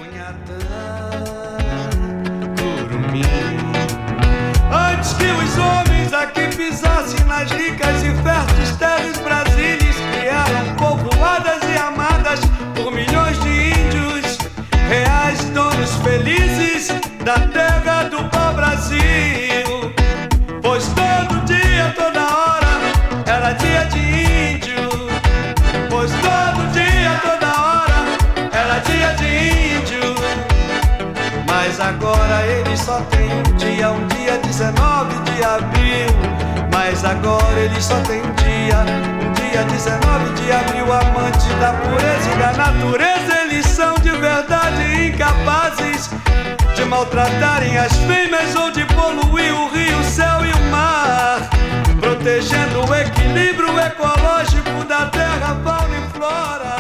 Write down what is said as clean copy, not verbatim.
Antes que os homens aqui pisassem nas ricas e férteis terras brasileiras, criaram povoadas e amadas por milhões de índios, reais donos felizes da terra do pau-brasil. Pois todo dia, toda hora, era dia de índio. Pois todo dia, toda hora, era dia de índio. Mas agora eles só têm um dia 19 de abril. Mas agora eles só têm um dia 19 de abril. Amante da pureza e da natureza, eles são de verdade incapazes de maltratarem as fêmeas ou de poluir o rio, o céu e o mar, protegendo o equilíbrio ecológico da terra, fauna e flora.